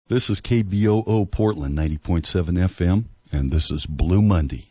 This is KBOO Portland, 90.7 FM, and this is Blue Monday.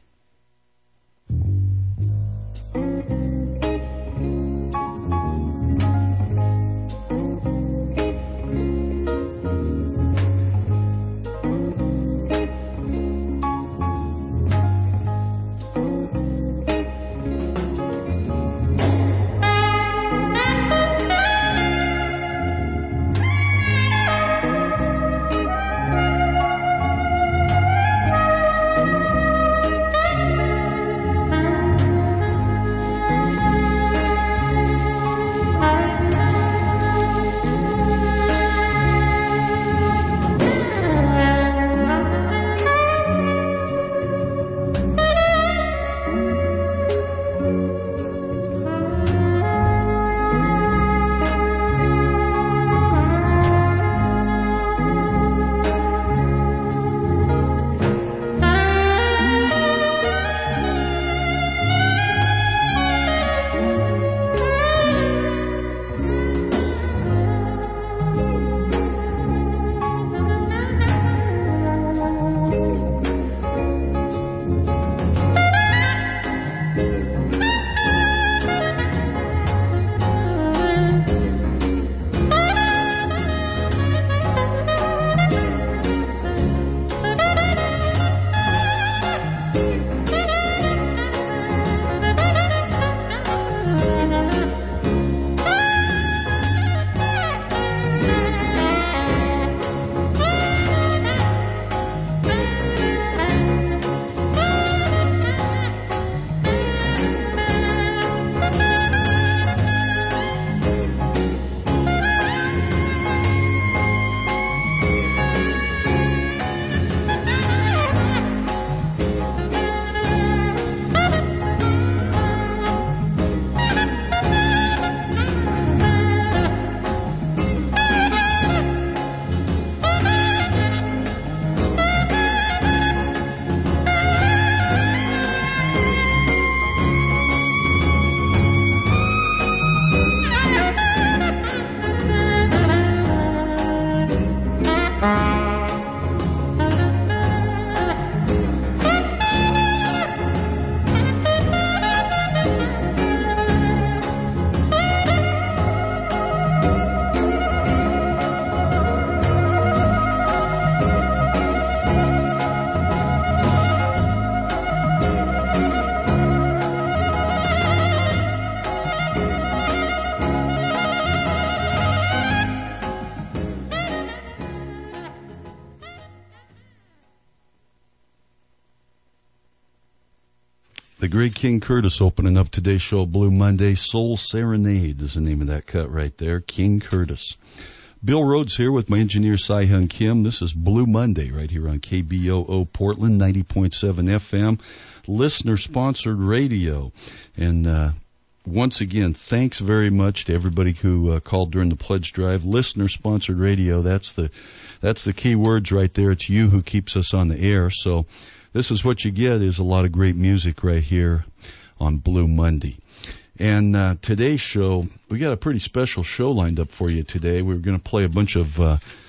The great King Curtis opening up today's show, Blue Monday. Soul Serenade is the name of that cut right there, King Curtis. Bill Rhodes here with my engineer, Cy-Hung Kim. This is Blue Monday right here on KBOO Portland, 90.7 FM, listener-sponsored radio. And once again, thanks very much to everybody who called during the pledge drive. Listener-sponsored radio, that's the key words right there. It's you who keeps us on the air. So this is what you get, is a lot of great music right here on Blue Monday. And today's show, we got a pretty special show lined up for you today. We're going to play a bunch of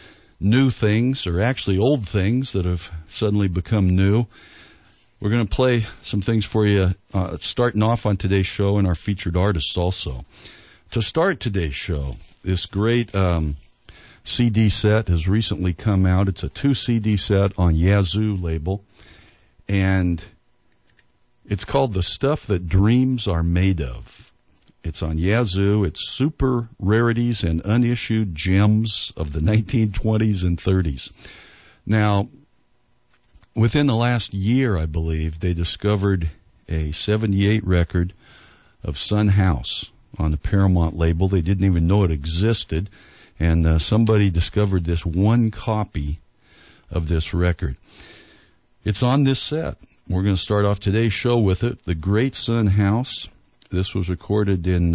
new things, or actually old things that have suddenly become new. We're going to play some things for you starting off on today's show, and our featured artists also. To start today's show, this great CD set has recently come out. It's a 2-CD set on Yazoo label. And it's called The Stuff That Dreams Are Made Of. It's on Yazoo. It's super rarities and unissued gems of the 1920s and 30s. Now, within the last year, I believe, they discovered a 78 record of Son House on the Paramount label. They didn't even know it existed. And somebody discovered this one copy of this record. It's on this set. We're going to start off today's show with it, The Great Son House. This was recorded in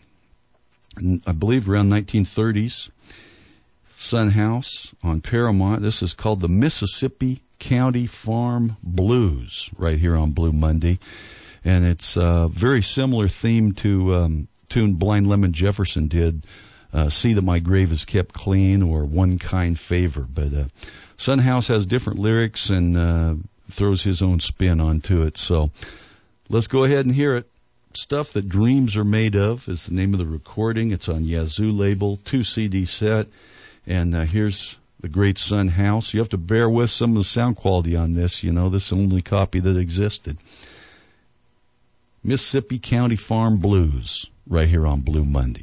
I believe, around 1930s. Son House on Paramount. This is called the Mississippi County Farm Blues, right here on Blue Monday. And it's a very similar theme to tune Blind Lemon Jefferson did See That My Grave Is Kept Clean or One Kind Favor. But Son House has different lyrics and throws his own spin onto it. So let's go ahead and hear it. Stuff That Dreams Are Made Of is the name of the recording. It's on Yazoo label, 2 CD set. And here's the great Son House. You have to bear with some of the sound quality on this. You know, this is the only copy that existed. Mississippi County Farm Blues, right here on Blue Monday.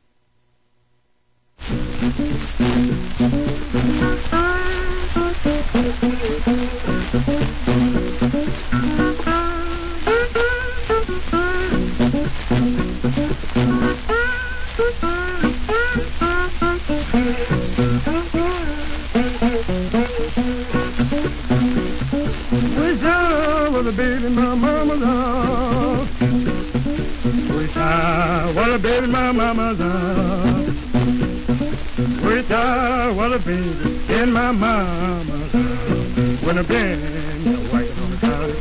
Wish I was a baby my mama loved. Wish I was a baby my mama loved. Wish I was a baby in my mama's love. When I've been your wife on the county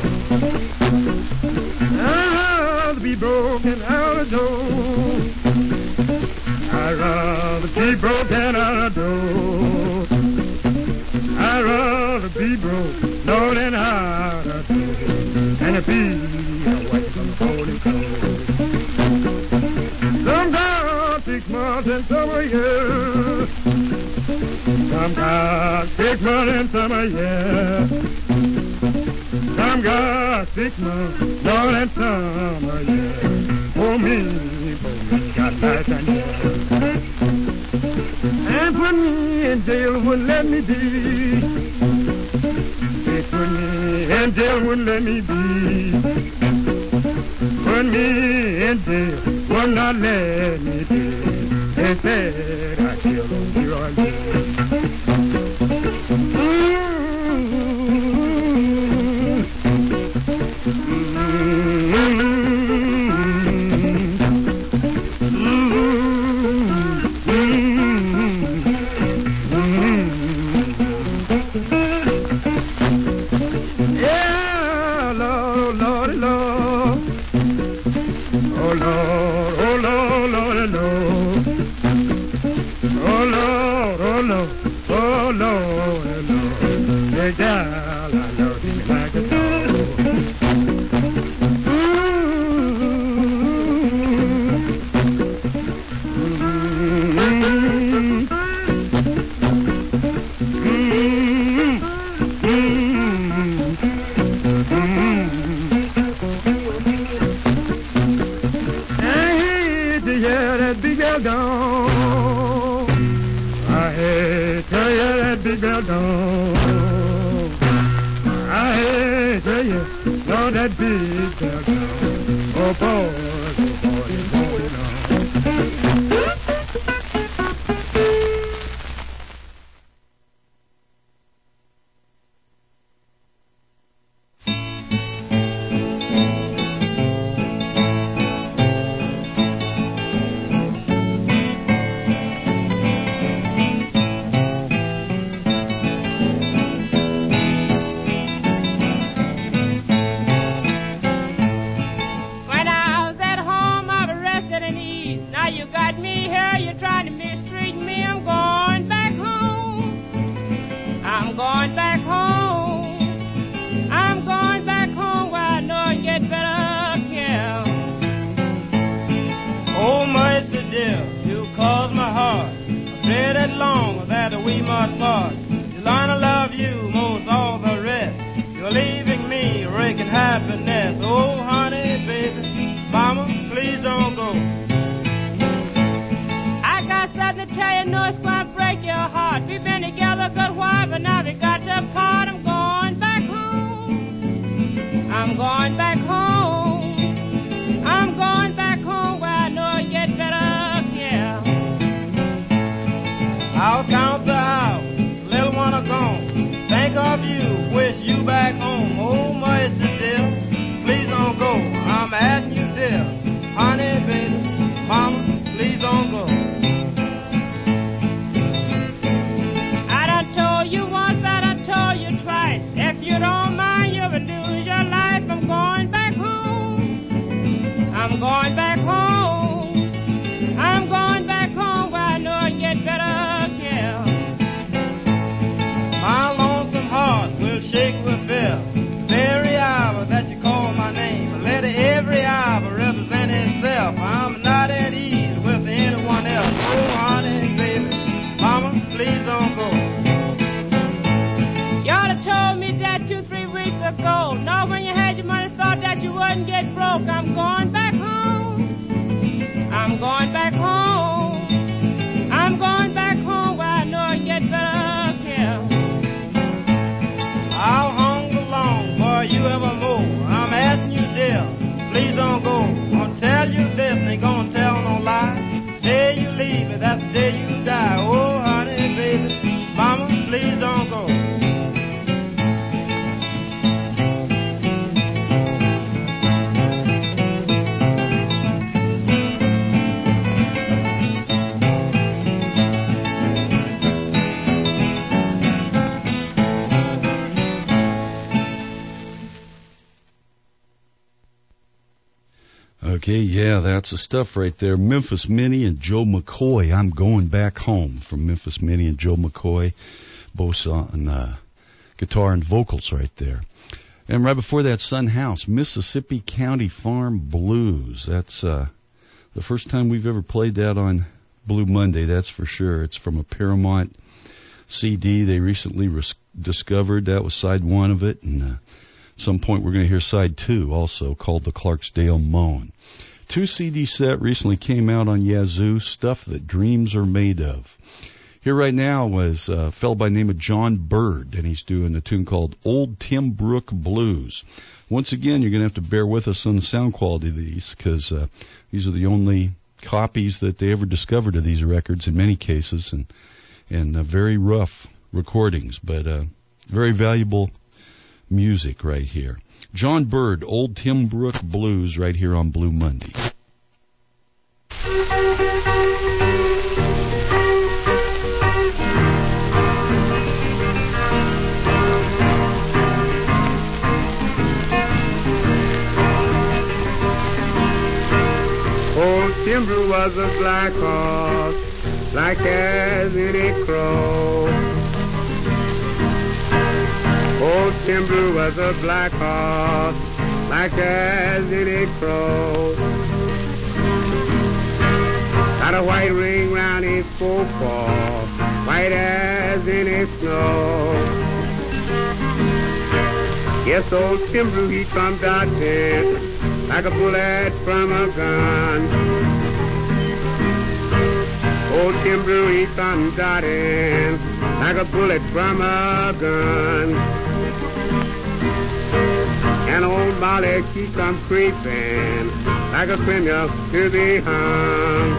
farm. I'd rather be broken out of door. I'd rather be broken out of door. I'd rather be broke, Lord, than out of door, and to be away from the holy cold. Sometimes 6 months and some a year. Sometimes 6 months and some a year. Sometimes 6 months, Lord, and some a year. For me, got life and years. And put me in jail, wouldn't let me be. They put me in jail, wouldn't let me be. Put me in jail, would not let me be. They said I killed on Leroy. Okay, yeah, that's the stuff right there. Memphis Minnie and Joe McCoy. I'm going back home from Memphis Minnie and Joe McCoy, both on guitar and vocals right there. And right before that, Sun House, Mississippi County Farm Blues. That's the first time we've ever played that on Blue Monday, that's for sure. It's from a Paramount CD they recently discovered. That was side one of it, and at some point we're going to hear side two also, called the Clarksdale Moan. 2 CD set recently came out on Yazoo, Stuff That Dreams Are Made Of. Here right now was a fellow by the name of John Bird, and he's doing a tune called Old Tim Brook Blues. Once again, you're going to have to bear with us on the sound quality of these, because these are the only copies that they ever discovered of these records in many cases, and very rough recordings, but very valuable music right here. John Bird, Old Tim Brook Blues, right here on Blue Monday. Old Timber was a black horse, black as any crow. Old Timber was a black horse, black as any crow. Got a white ring round his forepaw, white as any snow. Yes, old Timber, he come dodging like a bullet from a gun. Old Timber, he come dodging like a bullet from a gun. And old Molly, she come creeping like a criminal to be hung.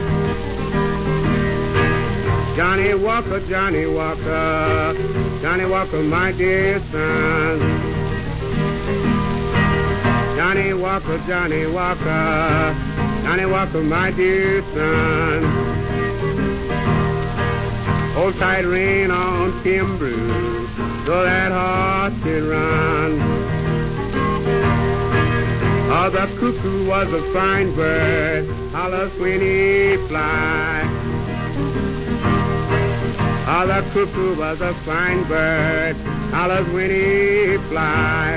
Johnny Walker, Johnny Walker, Johnny Walker, my dear son. Johnny Walker, Johnny Walker, Johnny Walker, my dear son. Old tight rein on Timber, so that horse can run. Oh, the cuckoo was a fine bird, hollers when he fly. Oh, the cuckoo was a fine bird, hollers when he fly.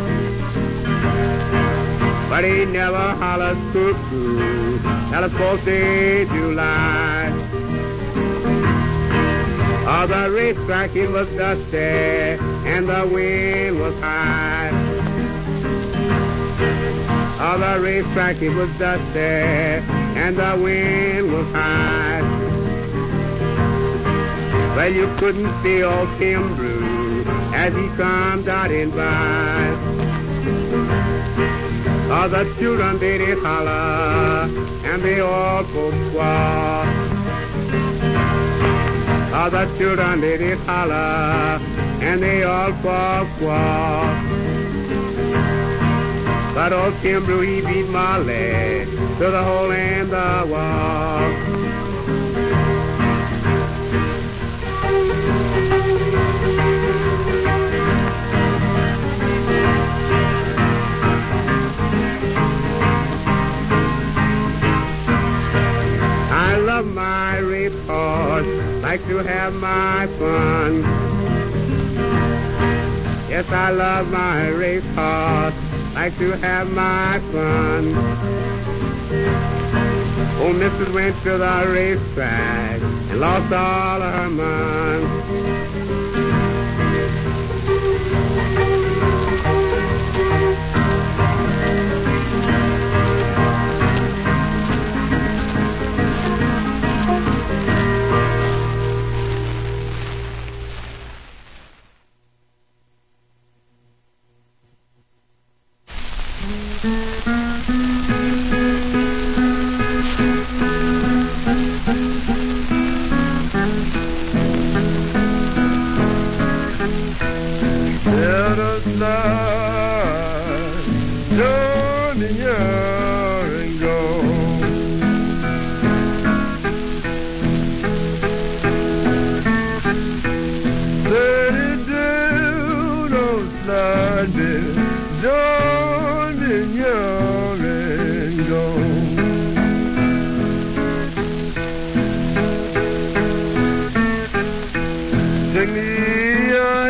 But he never hollers cuckoo till the 4th of July. Oh, the racetrack, it was dusty, and the wind was high. Oh, the racetrack, it was dusty, and the wind was high. Well, you couldn't see old Tim Brew as he come darting by. Oh, the children did it holler, and the old folks squall. Oh, the children did it holler, and the old folks squall. But old Tim Brew, he beat Molly to the hole in the wall. I love my race horse, like to have my fun. Yes, I love my race horse, like to have my fun. Old Mrs. went to the racetrack and lost all of her money. Join in your and go.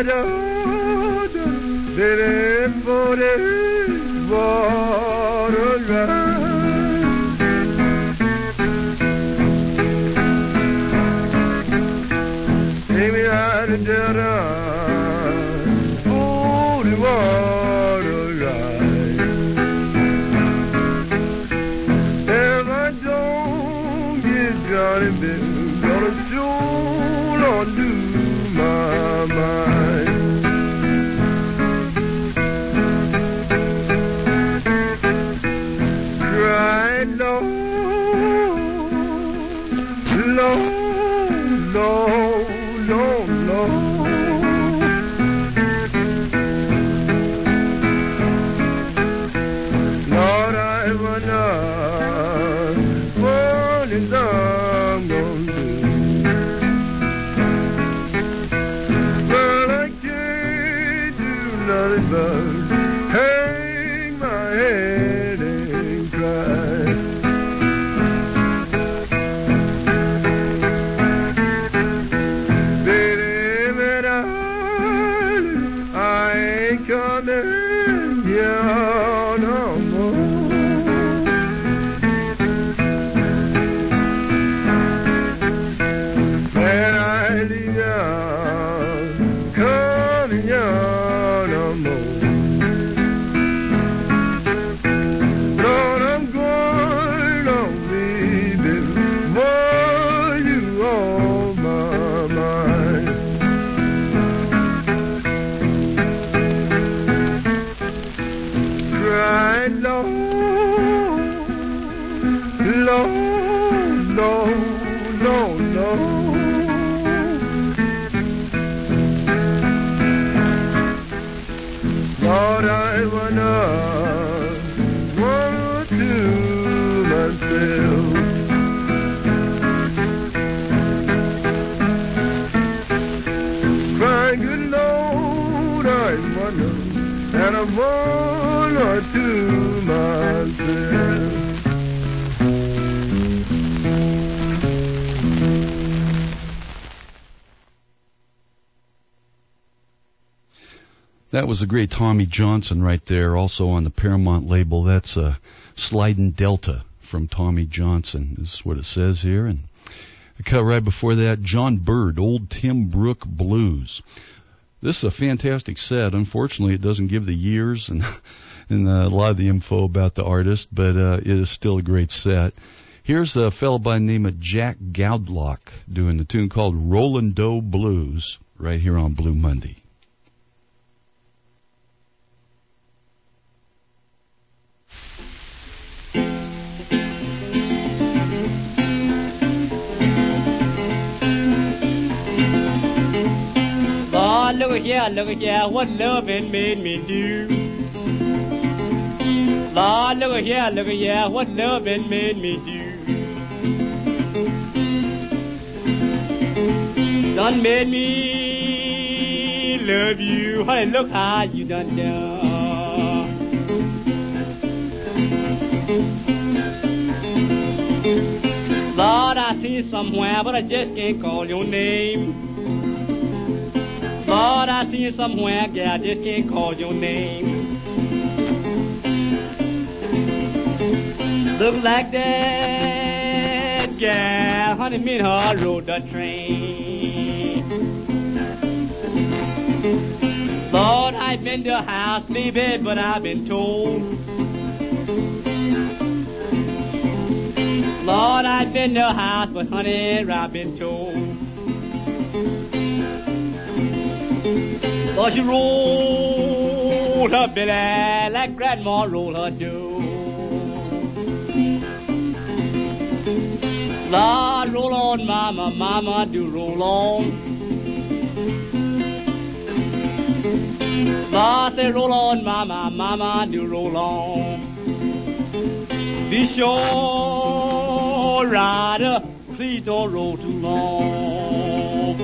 That was the great Tommy Johnson right there, also on the Paramount label. That's Slidin' Delta from Tommy Johnson, is what it says here. And the cut right before that, John Bird, Old Tim Brooke Blues. This is a fantastic set. Unfortunately, it doesn't give the years and a lot of the info about the artist, but it is still a great set. Here's a fellow by the name of Jack Goudlock doing the tune called Rollin' Doe Blues right here on Blue Monday. Look at here, what loving made me do. Lord, look at here, what loving made me do. Done made me love you, honey, look how you done. Lord, I see you somewhere, but I just can't call your name. Lord, I see you somewhere, girl, I just can't call your name. Look like that girl, honey, me and her rode the train. Lord, I've been to a house, baby, but I've been told. Lord, I've been to a house, but honey, I've been told. Lord, she rolled her belly like Grandma rolled her dough. Lord, roll on, mama, mama, do roll on. Lord, say roll on, mama, mama, do roll on. Be sure, rider, please don't roll too long.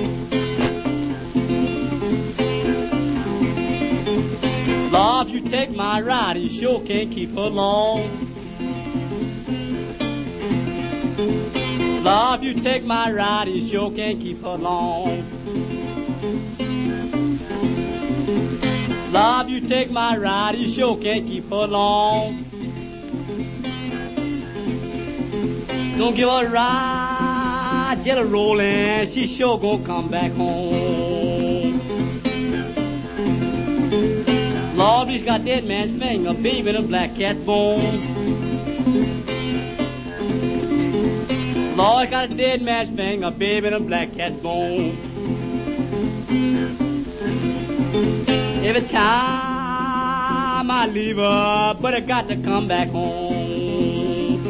Lord, if you take my ride, you sure can't keep her long. Lord, if you take my ride, you sure can't keep her long. Bob, you take my ride, you sure can't keep her long. Don't give her a ride, get her rolling, she sure gonna come back home. Lord, he's got dead man's thing, a baby in a black cat's bone. Lord, got a dead man's thing, a baby in a black cat's bone. Every time I leave her, but I got to come back home.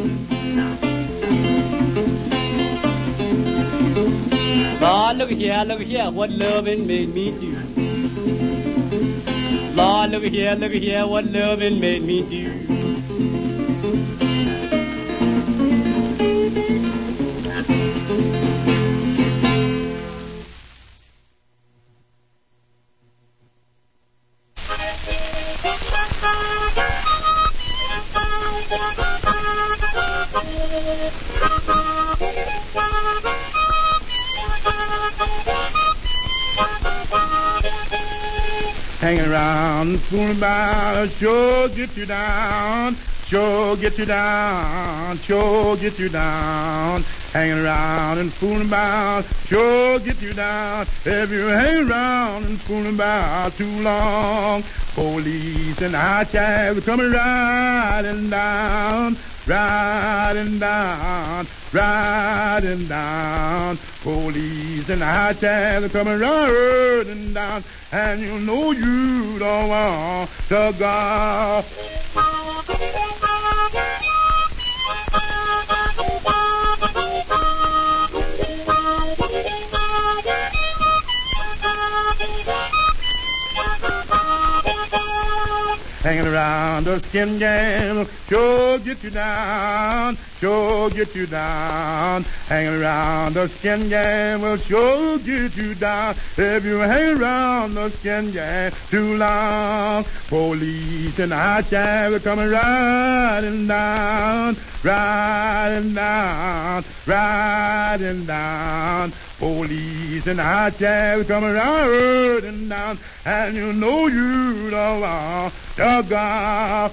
Lord, look at here, what loving made me do. Lord, look at here, what loving made me do. Hanging around and fooling about, sure get you down, sure get you down, sure get you down. Hanging around and fooling about, sure get you down. If you hang around and fooling about too long, police and high tag will come riding down, riding down, riding down. Police and high tag will come riding down, and you know you don't want to go. Hanging around the skin game, sure get you down, sure get you down. Hanging around the skin game will sure get you down. If you hang around the skin game too long, police and high tag will come riding down, riding down, riding down. Police and high tag will come riding down, and you know you don't want to go.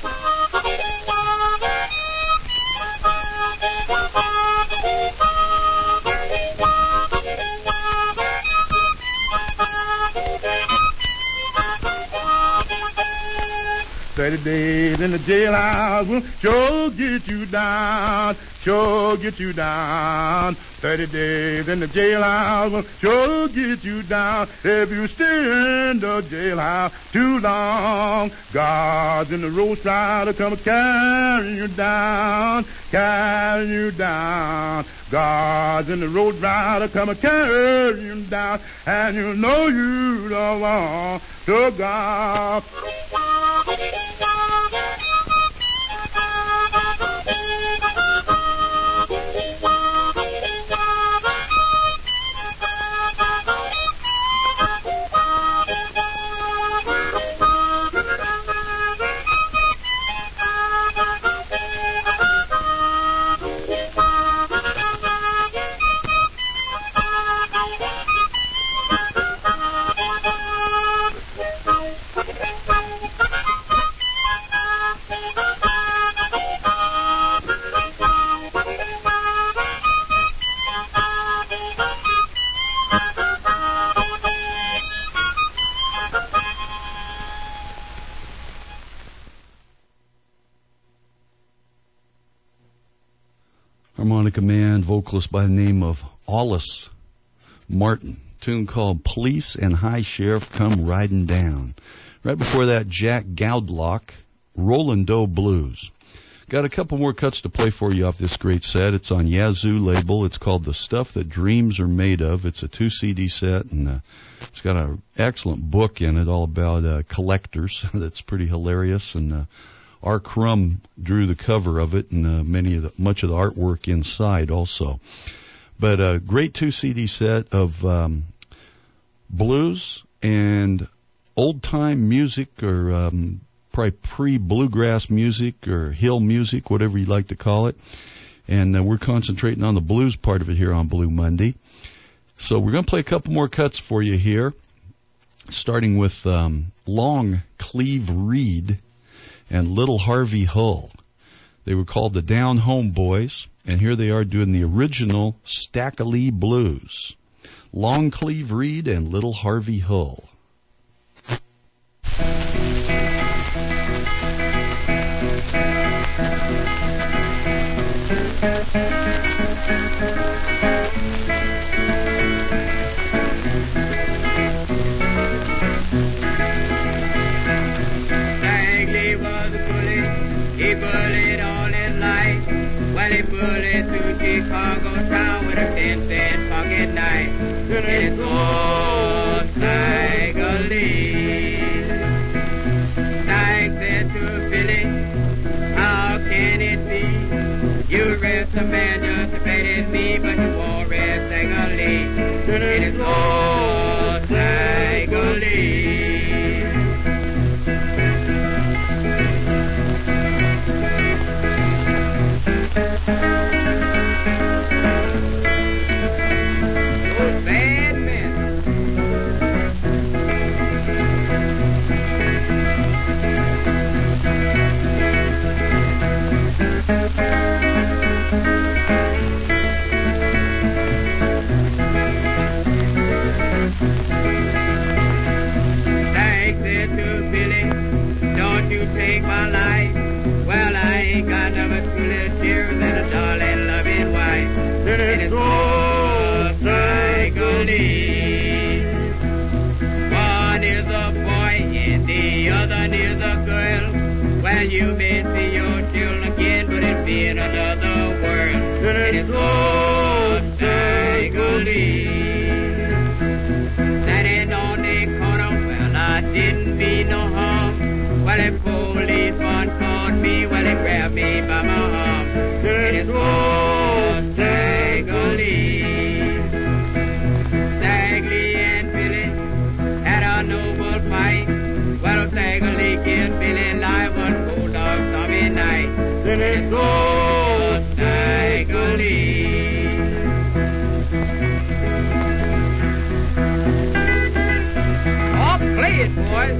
"30 days in the jailhouse will sure get you down, sure get you down. 30 days in the jailhouse will sure get you down. If you stay in the jailhouse too long, guards in the roadside will come carrying you down, carrying you down. Guards in the roadside will come carrying you down, and you know you don't want to go." Harmonica man, vocalist by the name of Hollis Martin. Tune called Police and High Sheriff Come Riding Down. Right before that, Jack Goudlock, Rollin' Doe Blues. Got a couple more cuts to play for you off this great set. It's on Yazoo label. It's called The Stuff That Dreams Are Made Of. It's a 2 CD set, and it's got an excellent book in it all about collectors. That's pretty hilarious, and R. Crumb drew the cover of it, and much of the artwork inside also. But a great 2 CD set of blues and old-time music, or probably pre-bluegrass music or hill music, whatever you'd like to call it. And we're concentrating on the blues part of it here on Blue Monday. So we're going to play a couple more cuts for you here. starting with Long Cleve Reed and Little Harvey Hull. They were called the Down Home Boys, and here they are doing the original Stackalee Blues. Long Cleve Reed and Little Harvey Hull. Stackalee was a bully, he bullied all his life. Well, he bullied through Chicago town with a 10-cent pocket knife. It's old Stackalee. Stack said to Billy, how can it be? You arrest a man just as bad as me, but you won't arrest Stackalee. It's old Stackalee. Take my life. Well, I ain't got number 2 little tears and a darling loving wife. And it's old Stackalee. One is a boy and the other is a girl. Well, you may see your children again, but it'll be in another world. And it's old Stackalee. Standing on the corner, well, I didn't mean no harm. Well, the policeman caught me, well, he grabbed me by my arm. And it's old Stackalee. Stackalee and Billy had a noble fight. Well, Stackalee killed Billy alive one bulldog stormy night. And it's old Stackalee. Oh, play it, boys.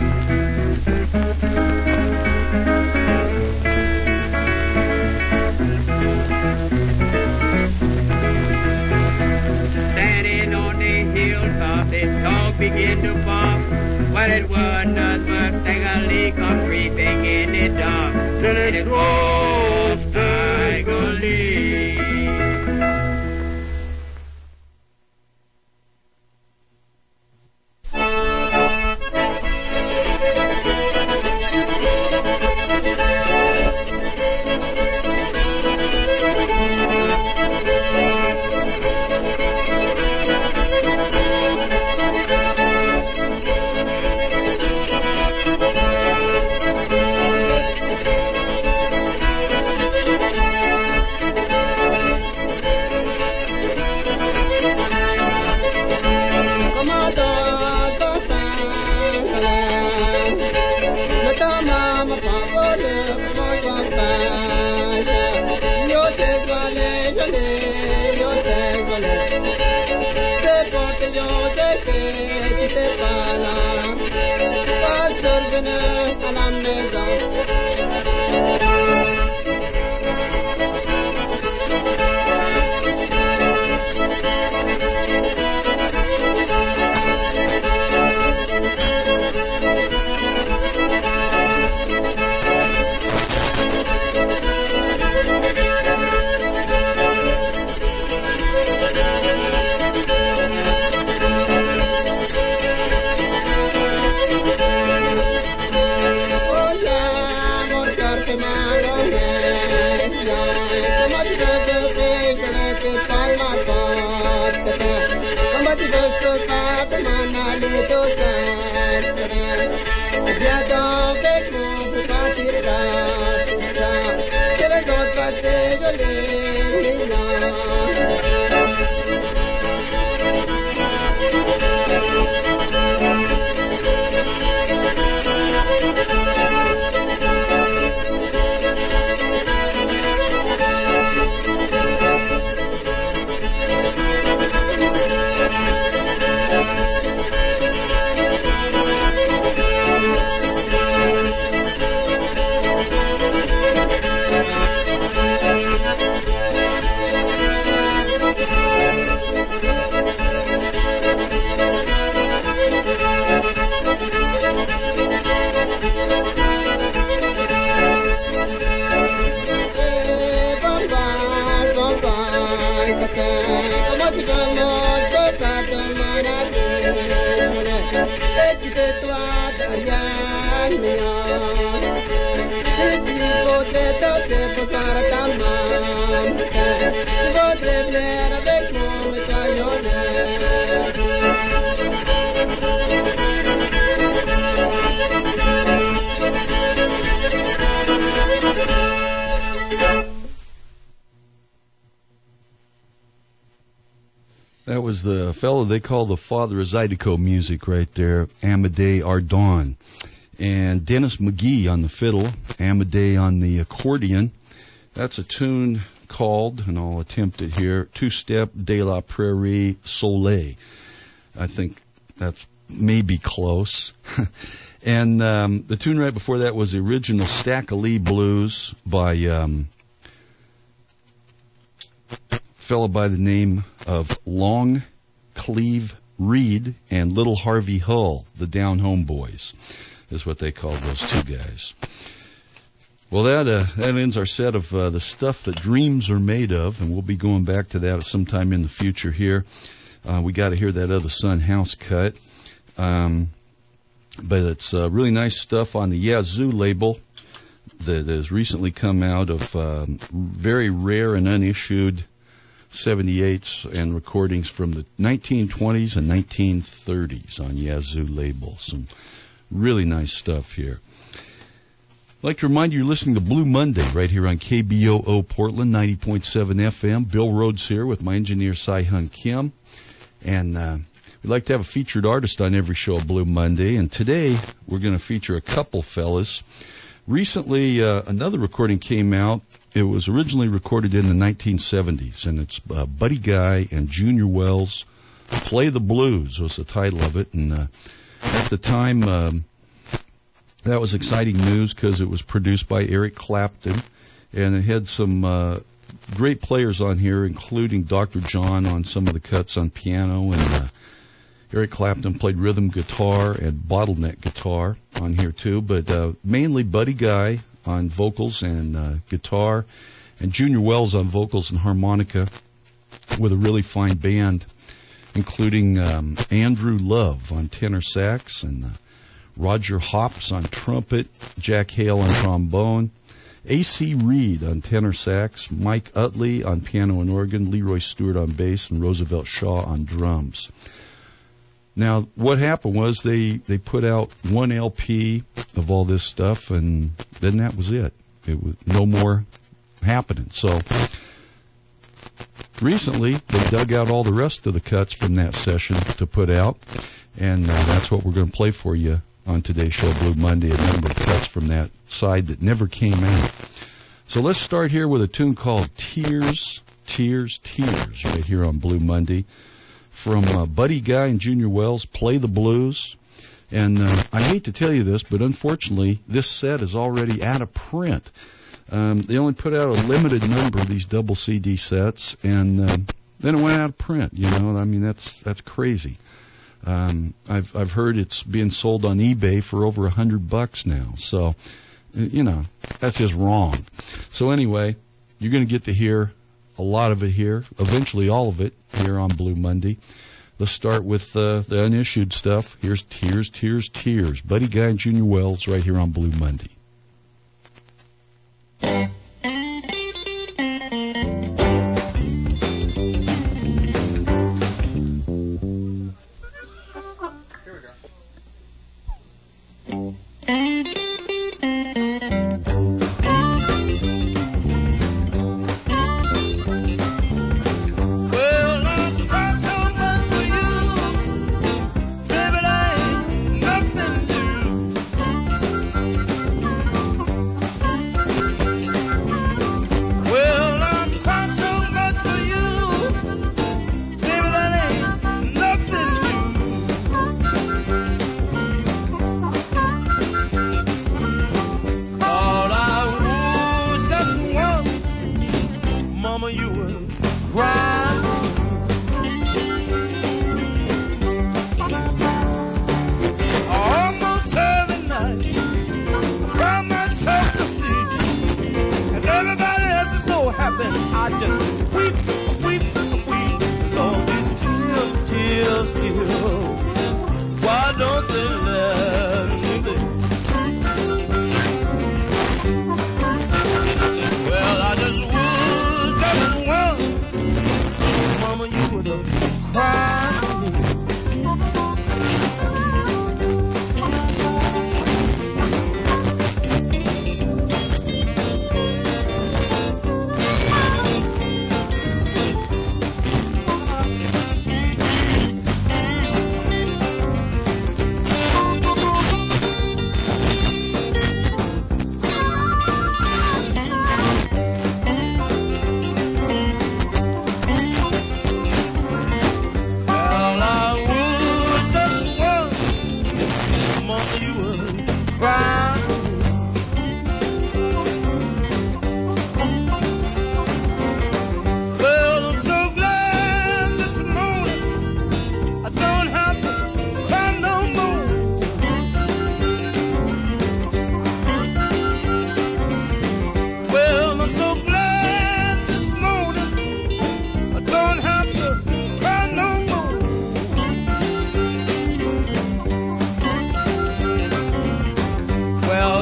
Standing on the hilltop, the dog began to bark. Well, it was nothing but Stackalee come creeping in the dark. Then it was Stackalee. That was the fellow they call the father of Zydeco music right there, Amédée Ardon. And Dennis McGee on the fiddle, Amédée on the accordion. That's a tune called, and I'll attempt it here, Two-Step de la Prairie Soleil. I think that's maybe close. And the tune right before that was the original Stack-a-Lee Blues by fellow by the name of Long Cleve Reed and Little Harvey Hull, the Down Home Boys, is what they called those two guys. Well, that ends our set of the stuff that dreams are made of, and we'll be going back to that at some time in the future here. We got to hear that other Son House cut. But it's really nice stuff on the Yazoo label that has recently come out of very rare and unissued 78s and recordings from the 1920s and 1930s on Yazoo label. Some really nice stuff here. I'd like to remind you you're listening to Blue Monday right here on KBOO Portland, 90.7 FM. Bill Rhodes here with my engineer, Cy-Hung Kim. And we'd like to have a featured artist on every show of Blue Monday. And today we're going to feature a couple fellas. Recently, another recording came out. It was originally recorded in the 1970s, and it's Buddy Guy and Junior Wells, Play the Blues was the title of it. And at the time, that was exciting news because it was produced by Eric Clapton, and it had some great players on here, including Dr. John on some of the cuts on piano, and Eric Clapton played rhythm guitar and bottleneck guitar on here too, but mainly Buddy Guy on vocals and guitar, and Junior Wells on vocals and harmonica, with a really fine band, including Andrew Love on tenor sax, and Roger Hops on trumpet, Jack Hale on trombone, A.C. Reed on tenor sax, Mike Utley on piano and organ, Leroy Stewart on bass, and Roosevelt Shaw on drums. Now, what happened was they put out one LP of all this stuff, and then that was it. It was no more happening. So recently, they dug out all the rest of the cuts from that session to put out, and that's what we're going to play for you on today's show, Blue Monday, a number of cuts from that side that never came out. So let's start here with a tune called Tears, Tears, Tears, right here on Blue Monday, from Buddy Guy and Junior Wells, Play the Blues. And I hate to tell you this, but unfortunately, this set is already out of print. They only put out a limited number of these double CD sets, and then it went out of print. You know, I mean, that's crazy. I've heard it's being sold on eBay for over $100 now. So, you know, that's just wrong. So anyway, you're going to get to hear a lot of it here, eventually all of it here on Blue Monday. Let's start with the unissued stuff. Here's Tears, Tears, Tears. Buddy Guy and Junior Wells right here on Blue Monday.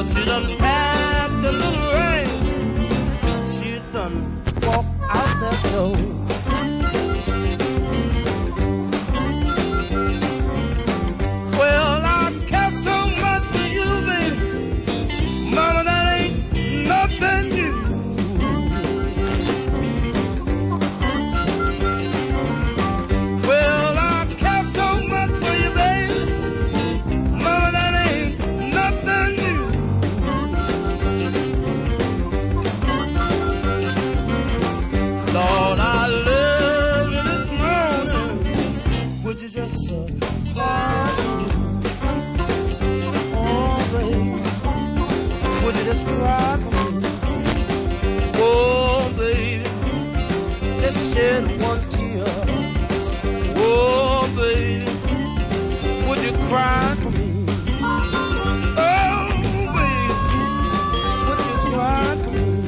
'cause she done passed the little race. She done walked out that door. Well, I care so much for you, baby. Mama, that ain't nothing new. Well, I care so much for you, baby. Mama, that ain't nothing new. Lord, I love you this morning. Would you just cry? Oh, baby, would you just cry for me? Oh, baby, just shed one tear. Oh, baby, would you cry for me? Oh, baby, would you cry for me?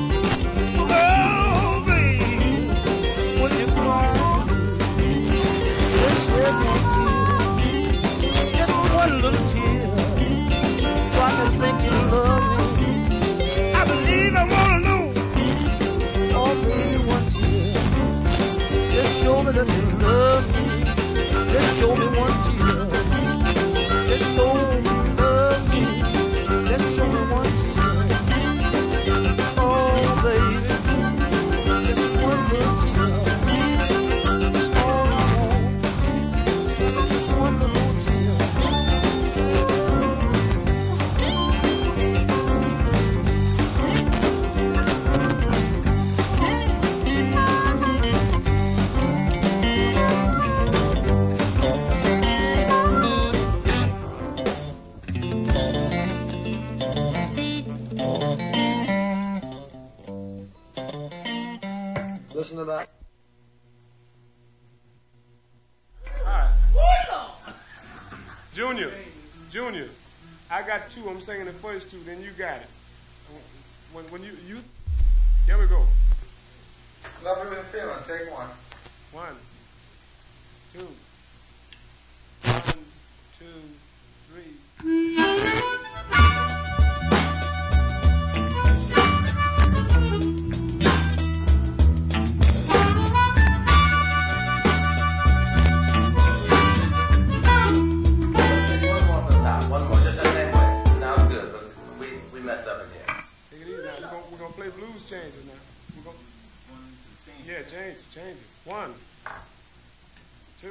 Oh, baby, would you cry for me? Just shed one tear, just one little tear, so I can think you love me. I believe I wanna know. Oh, baby, one tear, just show me that you love me. Just show me one tear. Just show me you love me. Just show me one tear. Oh, baby, just one little tear. That's all I want. Just one little tear. Listen to that. Junior, I got two. I'm singing the first two, then you got it. When you, here we go. Love you and feeling. Take one. 1, 2. 1, 2, 3. One more, just that same way. Sounds good, but we messed up again. Take it easy now. We're gonna play blues changes now. We're gonna, yeah, change it. 1, 2.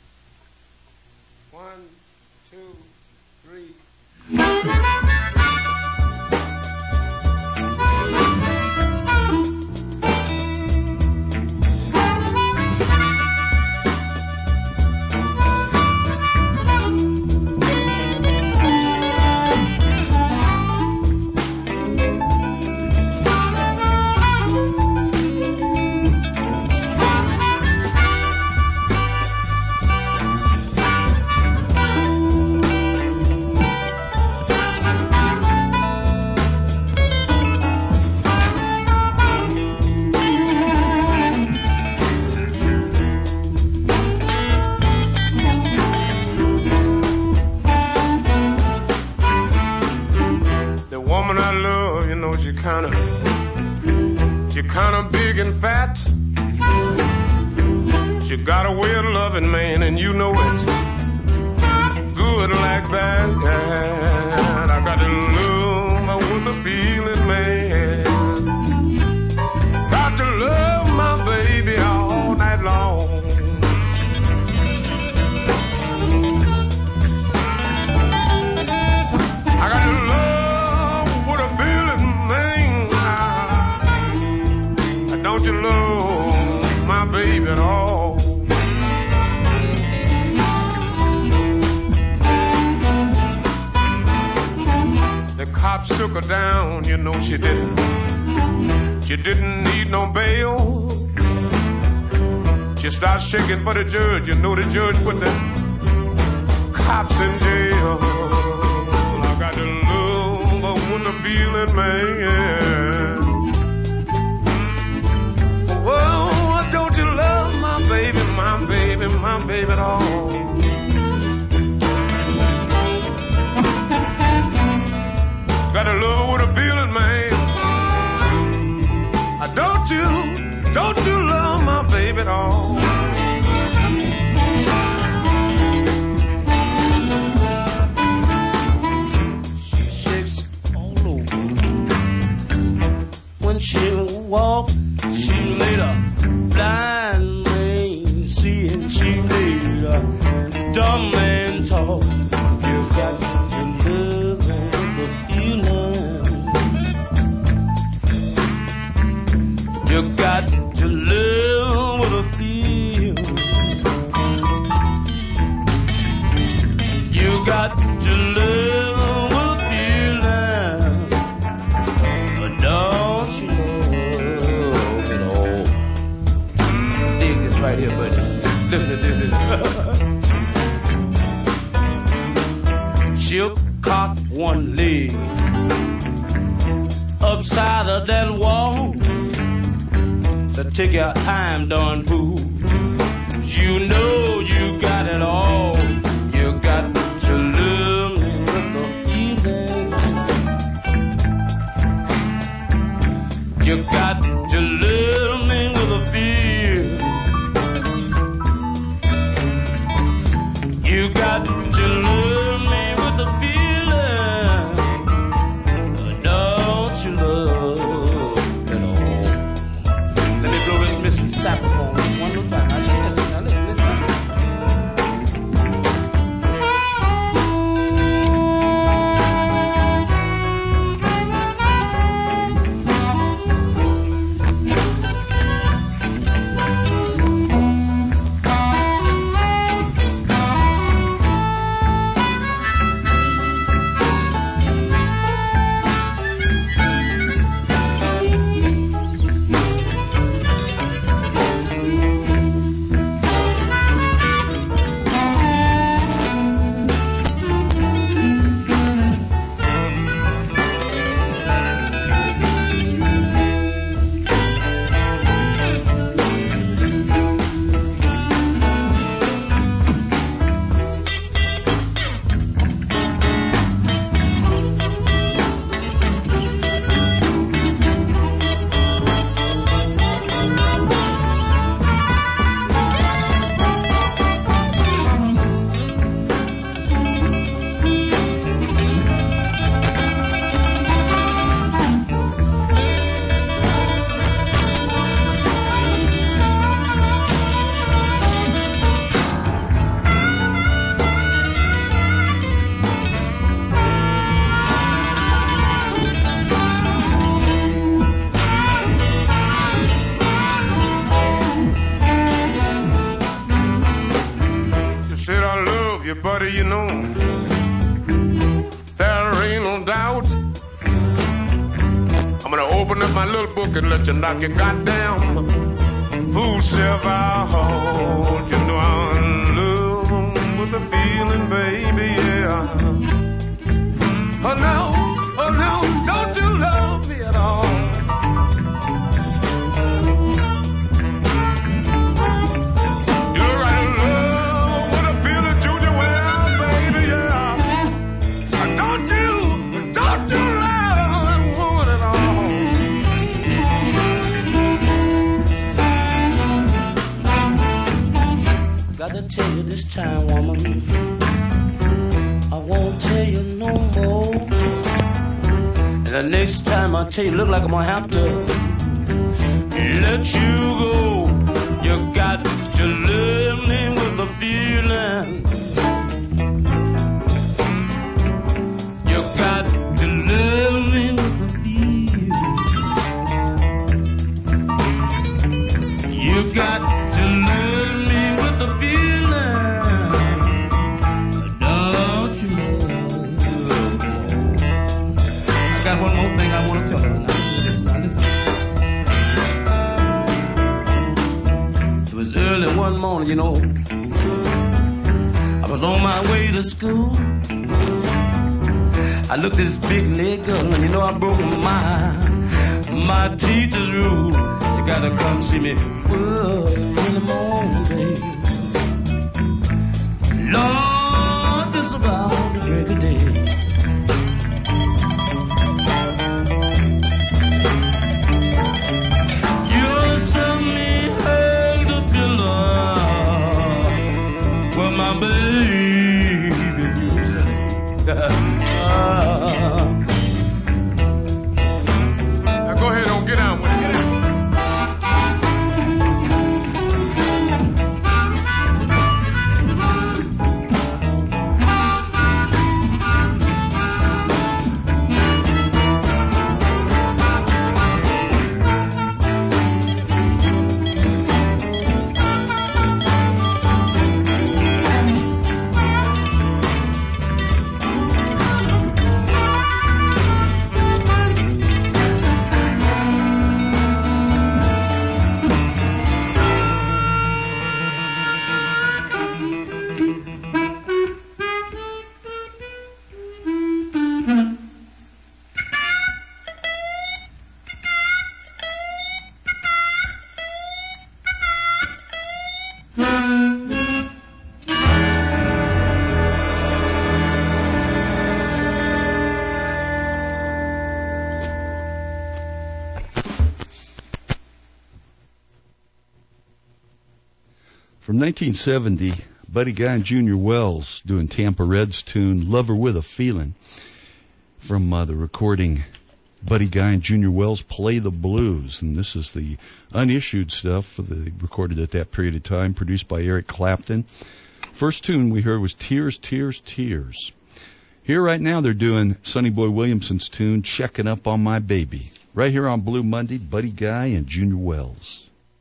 1, 2, 3. Kinda big and fat. She got a way of loving, man, and you know it's good like that. I got to love with a feeling, man. Got to love my baby all night long. I got to love with a feeling, man. Don't you love my baby at all? The cops took her down, you know she didn't. She didn't need no bail. She started shaking for the judge, you know the judge put the cops in jail. I got to love with a feeling, man. Oh, don't you love my baby, my baby, my baby at all? Got cock one leg upside of that wall. So take your time, darn fool. You know you got it all. You got to love me with the feeling. You got to love me with a feel. You got to love me with a feeling. Don't you love it all? Let me blow this Mississippi saxophone one more time. Now listen. Buddy, you know, there ain't no doubt. I'm gonna open up my little book and let you knock your goddamn fool self out. You know I'm in love with the feeling, baby, yeah. Oh no, don't you love me at all? Gotta tell you this time, woman, I won't tell you no more. And the next time I tell you, look like I'm gonna have to let you go. You got to love me with a feeling. You got to love me with a feeling. You got to love me with a feeling. Got one more thing I want to tell her. Now listen. It was early one morning, you know. I was on my way to school. I looked at this big leg girl, and you know I broke my teacher's rule. You gotta come see me in the morning, baby. Lord, this about the break of day. Now go ahead and get on with it. From 1970, Buddy Guy and Junior Wells doing Tampa Red's tune, Lover with a Feeling, from the recording Buddy Guy and Junior Wells Play the Blues. And this is the unissued stuff they recorded at that period of time, produced by Eric Clapton. First tune we heard was Tears, Tears, Tears. Here right now they're doing Sonny Boy Williamson's tune, Checking Up on My Baby. Right here on Blue Monday, Buddy Guy and Junior Wells.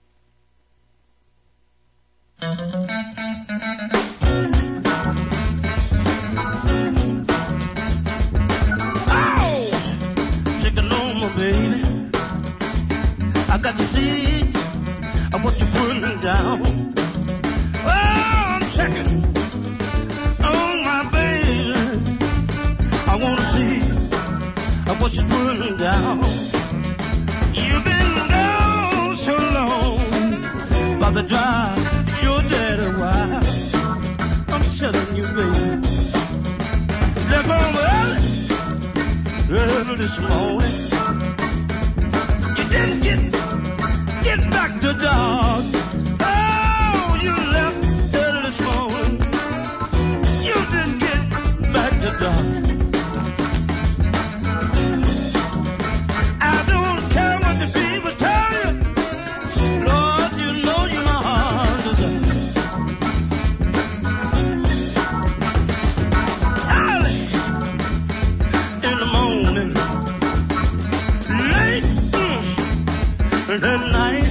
Baby, I got to see what you're putting down. Oh, I'm checking on my baby. I want to see what she's putting down. You've been gone so long by the drive your daddy wife. I'm telling you, baby, left home early this morning. Didn't get back to dark. Oh, you left early this morning. You didn't get back to dark. I don't care what the people tell you. Lord, you know you're my heart desire. Early in the morning, late the night,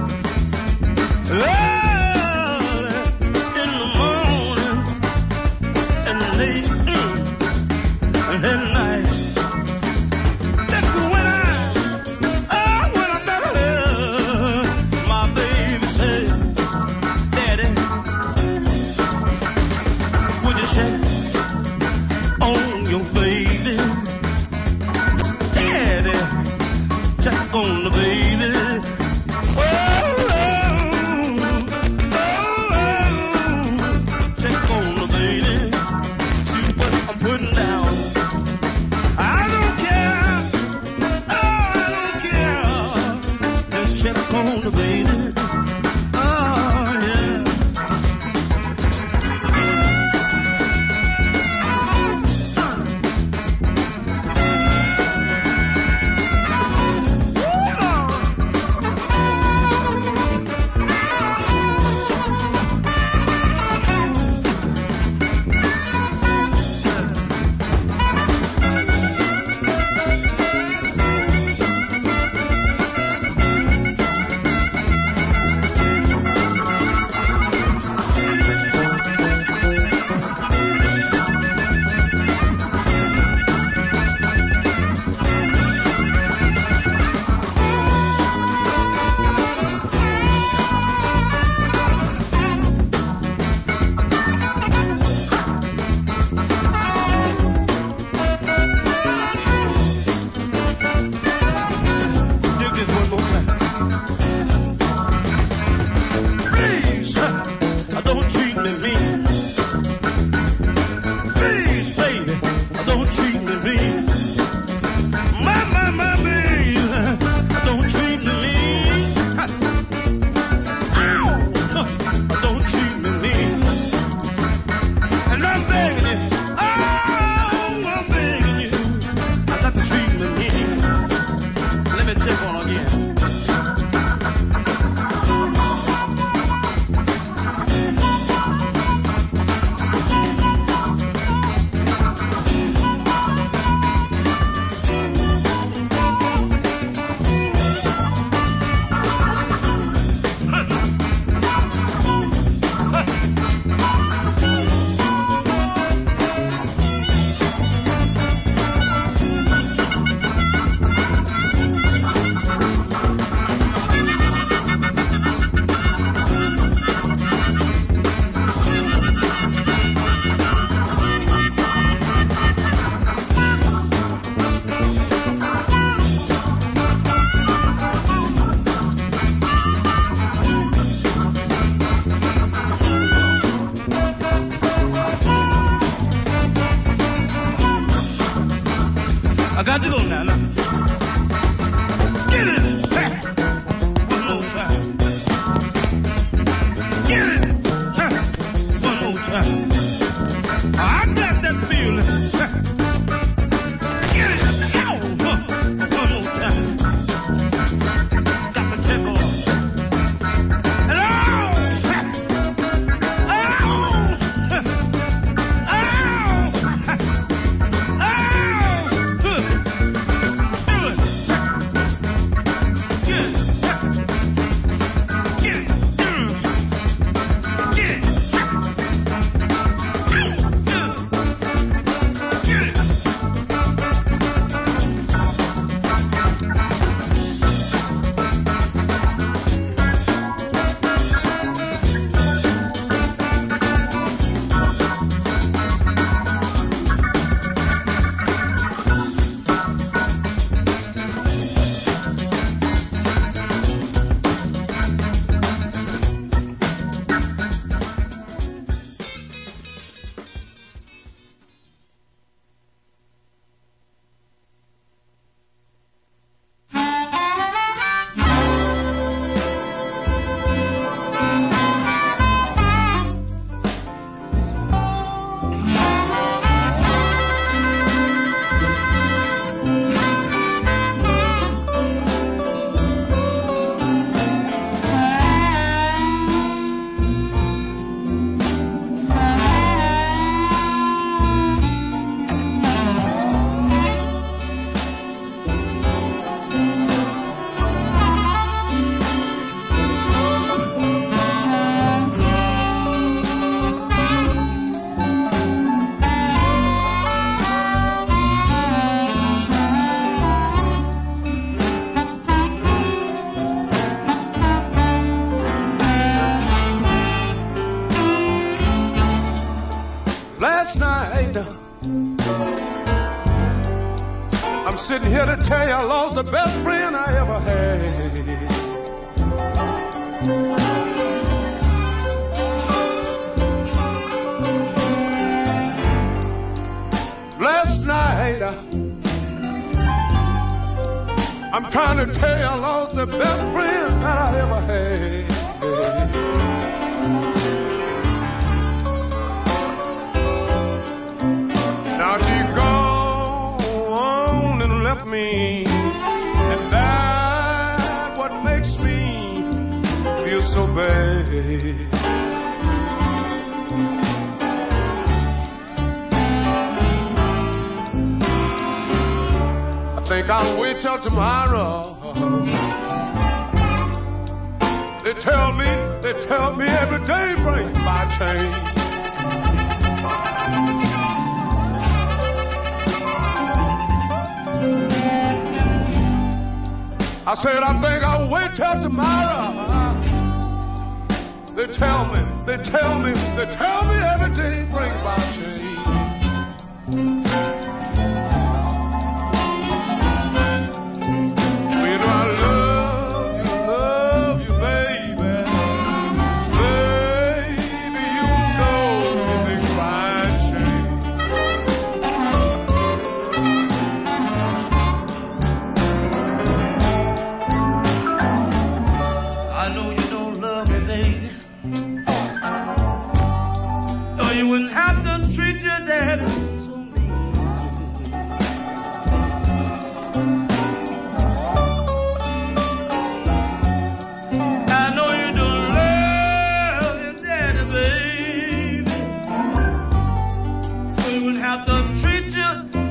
early in the morning, and late the night. That's when I thought I heard my baby say, Daddy, would you check on your baby? Daddy, check on the baby. I got to go now. Get it back one more time. Get it. sitting here to tell you I lost the best friend I ever had. Last night, I'm trying to tell you I lost the best friend that I ever had. Now she gone and left me, and that's what makes me feel so bad. I think I'll wait till tomorrow. They tell me every day brings my change. I said, I think I'll wait till tomorrow. They tell me every day brings my change. Well, you know I love you, baby. Baby, you know you make my change. I know you don't love me, baby. Or you wouldn't have to treat your daddy so mean. I know you don't love your daddy, baby. Or you wouldn't have to treat you.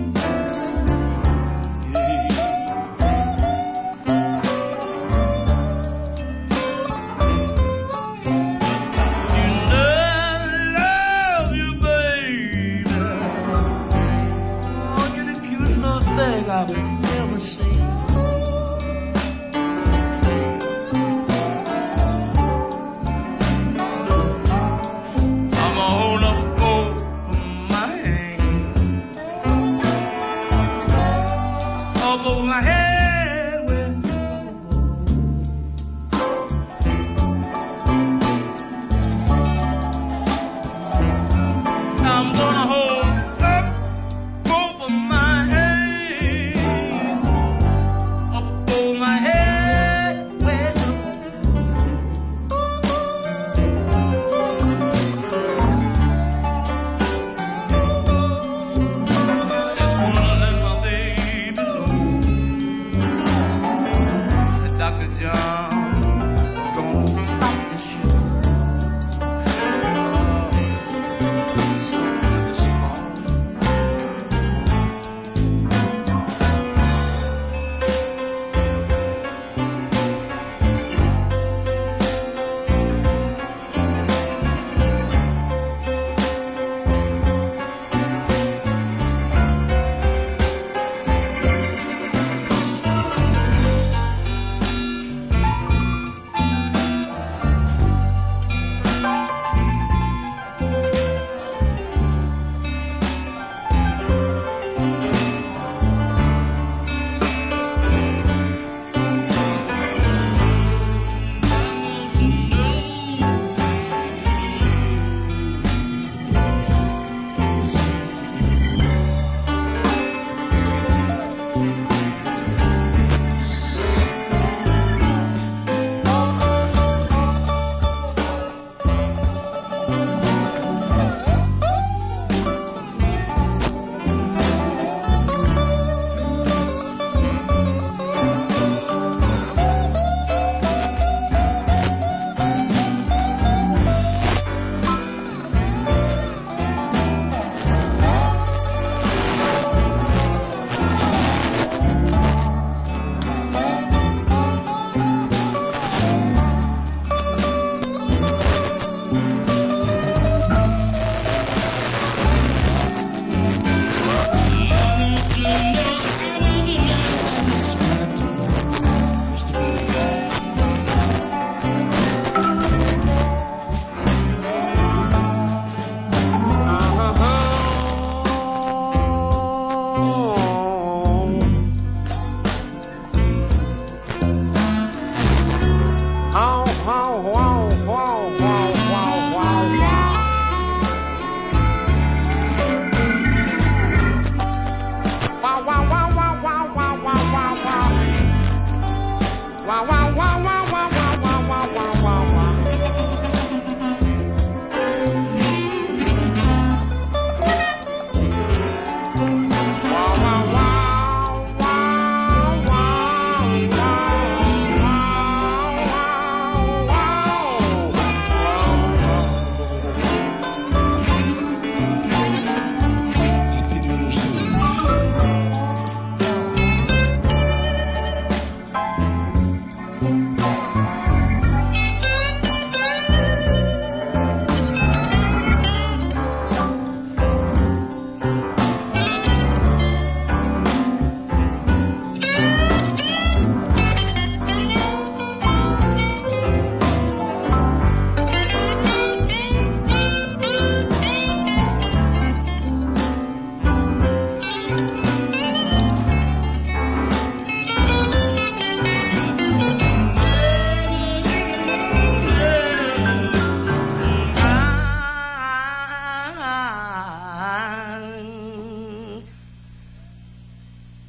I've never seen. I'm a hold up over my hand, up over my head with I'm gonna hold up over my head.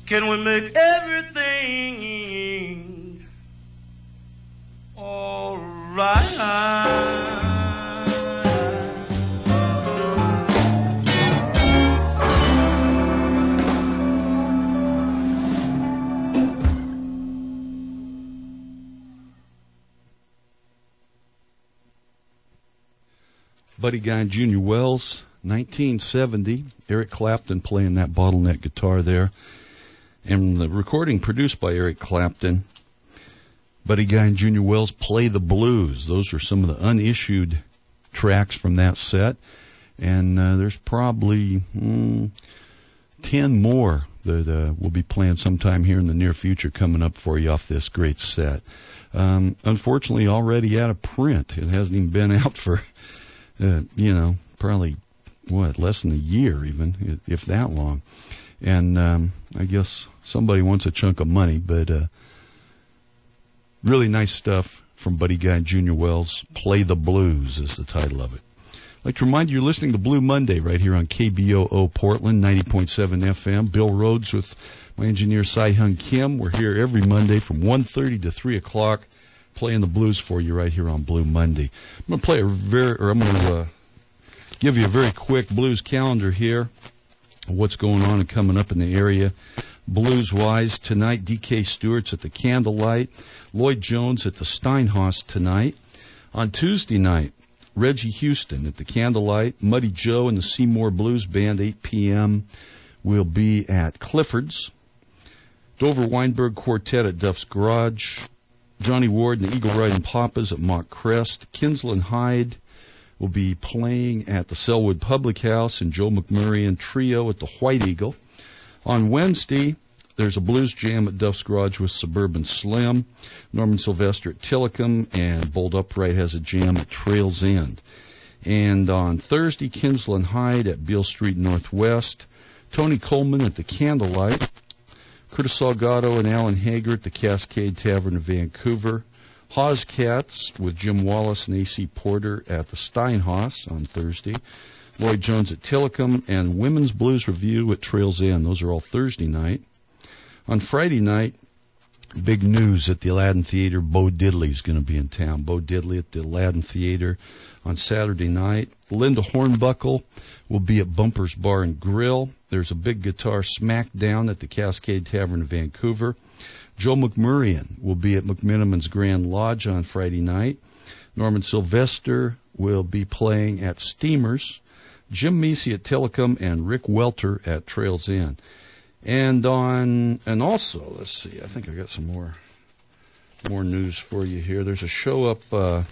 Can we make everything all right? Buddy Guy and Junior Wells, 1970. Eric Clapton playing that bottleneck guitar there. And the recording produced by Eric Clapton. Buddy Guy and Junior Wells Play the Blues. Those are some of the unissued tracks from that set. And there's probably 10 more that we'll be playing sometime here in the near future coming up for you off this great set. Unfortunately, already out of print. It hasn't even been out for... probably, less than a year even, if that long. And I guess somebody wants a chunk of money, but really nice stuff from Buddy Guy and Junior Wells. Play the Blues is the title of it. I'd like to remind you, you're listening to Blue Monday right here on KBOO Portland, 90.7 FM. Bill Rhodes with my engineer, Cy-Hung Kim. We're here every Monday from 1:30 to 3 o'clock. Playing the blues for you right here on Blue Monday. I'm going to give you a very quick blues calendar here. What's going on and coming up in the area. Blues-wise, tonight, D.K. Stewart's at the Candlelight. Lloyd Jones at the Steinhaus tonight. On Tuesday night, Reggie Houston at the Candlelight. Muddy Joe and the Seymour Blues Band, 8 p.m. will be at Clifford's. Dover Weinberg Quartet at Duff's Garage. Johnny Ward and the Eagle Riding Papas at Mock Crest. Kinsel and Hyde will be playing at the Selwood Public House, and Joe McMurray and Trio at the White Eagle. On Wednesday, there's a blues jam at Duff's Garage with Suburban Slim. Norman Sylvester at Tillicum, and Bold Upright has a jam at Trails End. And on Thursday, Kinsel and Hyde at Beale Street Northwest. Tony Coleman at the Candlelight. Curtis Salgado and Alan Hager at the Cascade Tavern of Vancouver. Hawes Cats with Jim Wallace and A.C. Porter at the Steinhaus on Thursday. Lloyd Jones at Tillicum, and Women's Blues Review at Trails End. Those are all Thursday night. On Friday night, big news at the Aladdin Theater. Bo Diddley's going to be in town. Bo Diddley at the Aladdin Theater on Saturday night. Linda Hornbuckle will be at Bumper's Bar and Grill. There's a big guitar smackdown at the Cascade Tavern of Vancouver. Joe McMurrian will be at McMiniman's Grand Lodge on Friday night. Norman Sylvester will be playing at Steamers. Jim Meesey at Tillicum, and Rick Welter at Trails End. And also, let's see, I think I got some more news for you here. There's a show up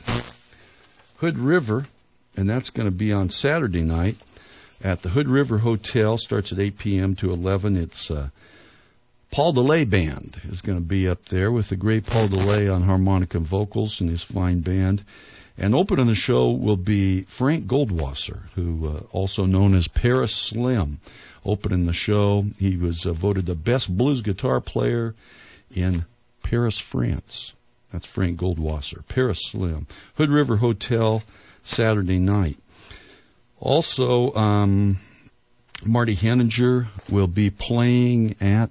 Hood River, and that's going to be on Saturday night at the Hood River Hotel. Starts at 8 p.m. to 11. It's Paul DeLay Band is going to be up there with the great Paul DeLay on harmonica and vocals and his fine band. And opening the show will be Frank Goldwasser, who also known as Paris Slim. Opening the show, he was voted the best blues guitar player in Paris, France. That's Frank Goldwasser. Paris Slim. Hood River Hotel, Saturday night. Also, Marty Henninger will be playing at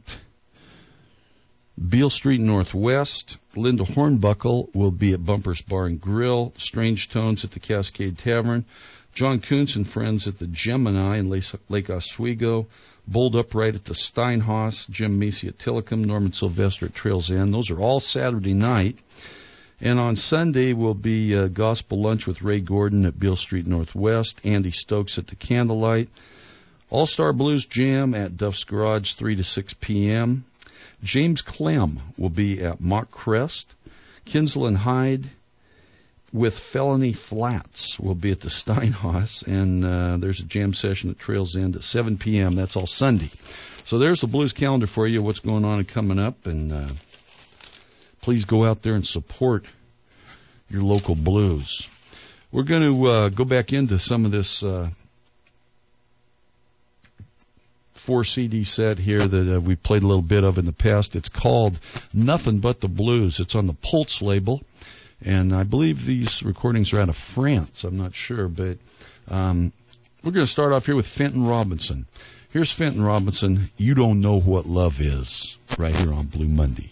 Beale Street Northwest. Linda Hornbuckle will be at Bumper's Bar and Grill. Strange Tones at the Cascade Tavern. John Kuntz and Friends at the Gemini in Lake Oswego. Bold Upright at the Steinhaus. Jim Meesey at Tillicum. Norman Sylvester at Trails End. Those are all Saturday night. And on Sunday will be Gospel Lunch with Ray Gordon at Beale Street Northwest. Andy Stokes at the Candlelight. All-Star Blues Jam at Duff's Garage, 3 to 6 p.m. James Clem will be at Mock Crest. Kinsel and Hyde with Felony Flats will be at the Steinhaus. And there's a jam session at Trails End at 7 p.m. That's all Sunday. So there's the blues calendar for you, what's going on and coming up. And please go out there and support your local blues. We're going to go back into some of this 4-CD set here that we played a little bit of in the past. It's called Nothing But the Blues. It's on the Pulse label, and I believe these recordings are out of France. I'm not sure, but we're going to start off here with Fenton Robinson. Here's Fenton Robinson, You Don't Know What Love Is, right here on Blue Monday.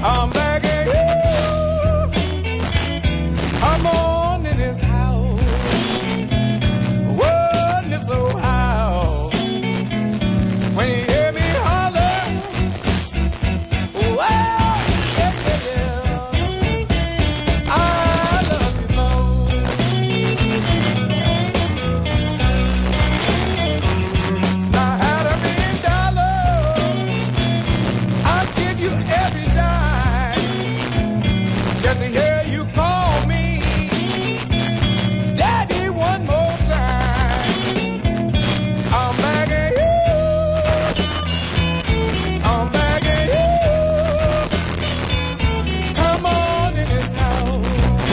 I'm begging you, come on in this house. Whoa, this old house. When you hear me holler, whoa, yeah, yeah, yeah. I love you so. Now, had a $1,000,000, I'd give you every dime just to hear you call me Daddy one more time. I'm begging you, I'm begging you, come on in this house.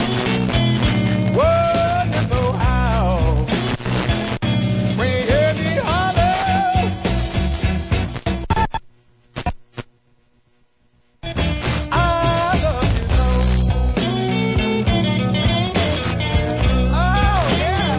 Whoa, this old house. When you hear me holler, I love you so. Oh, yeah.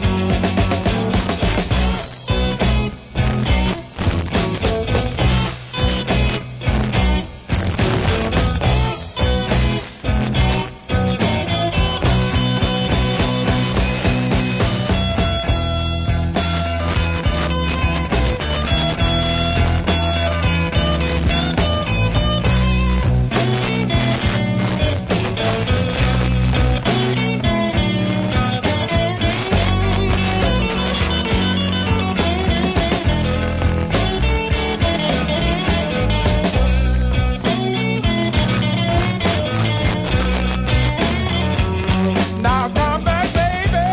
Now come back, baby.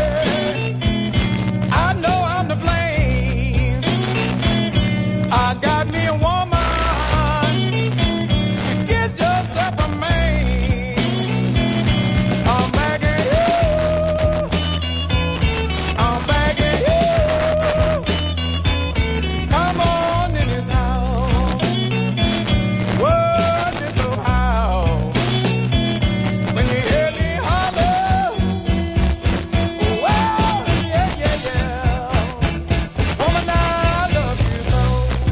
I know I'm to blame. I got me a woman. You get yourself a man. I'm begging you. I'm begging you. Come on in this house. Whoa, this old house. When you hear me holler, whoa, yeah, yeah, yeah. Woman, I love you so.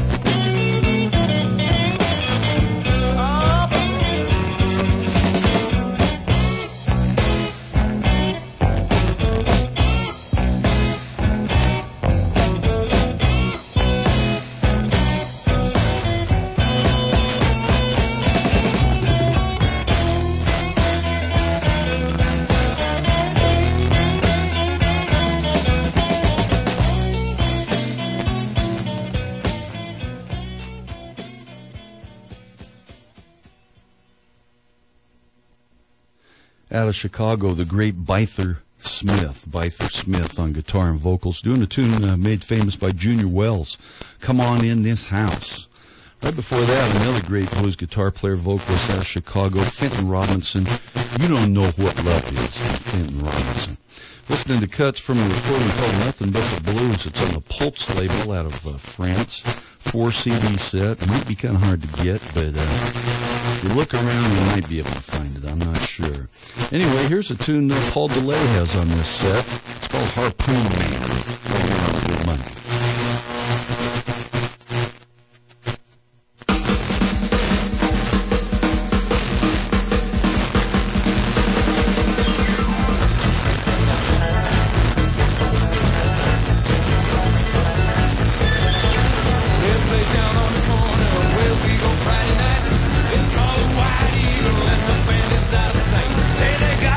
Out of Chicago, the great Byther Smith on guitar and vocals, doing a tune made famous by Junior Wells, Come On In This House. Right before that, another great blues guitar player, vocalist out of Chicago, Fenton Robinson. You don't know what love is, Fenton Robinson. Listening to cuts from a recording called Nothing But the Blues. It's on the Pulse label out of France. 4 CD set. It might be kind of hard to get, but if you look around, you might be able to find it. I'm not sure. Anyway, here's a tune that Paul DeLay has on this set. It's called Harpoon Man. Good Monday.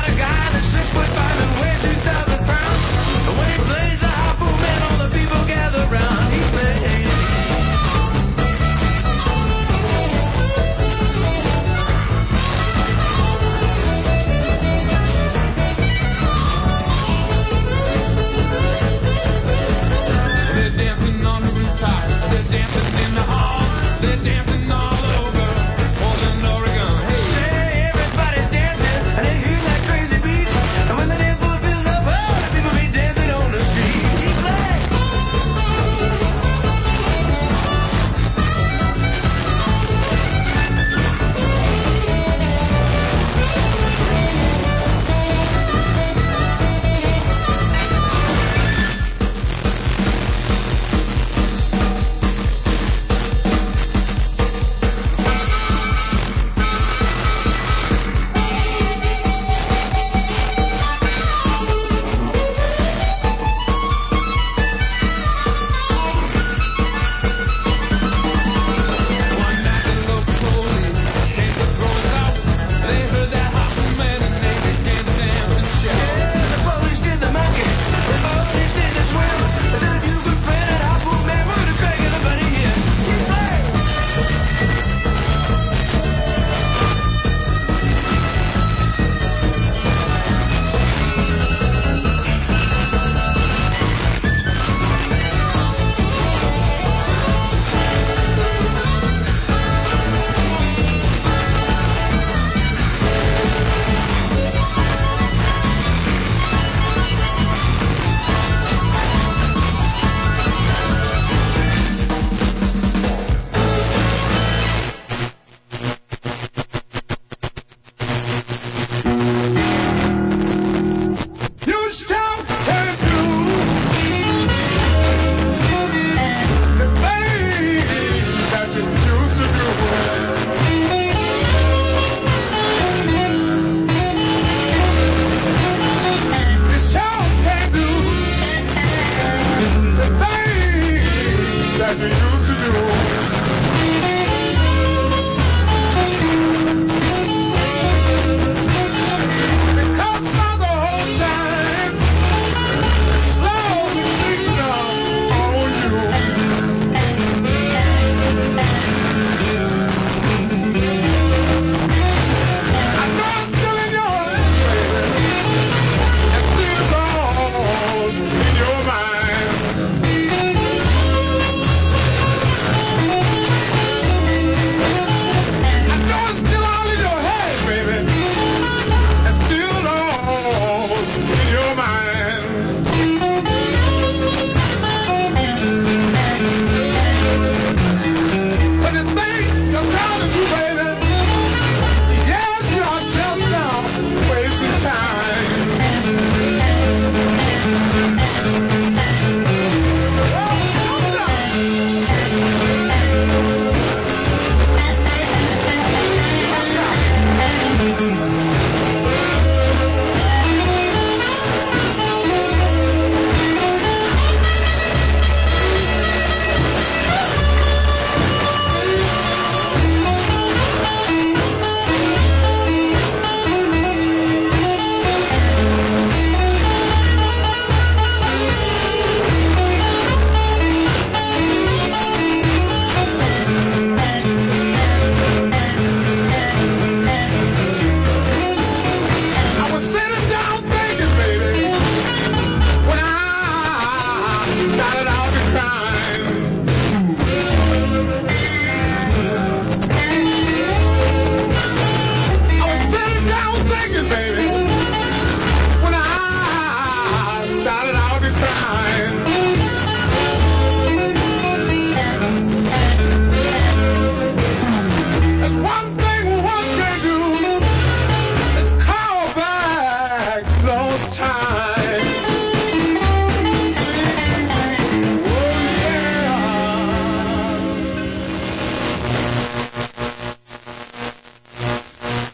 Together.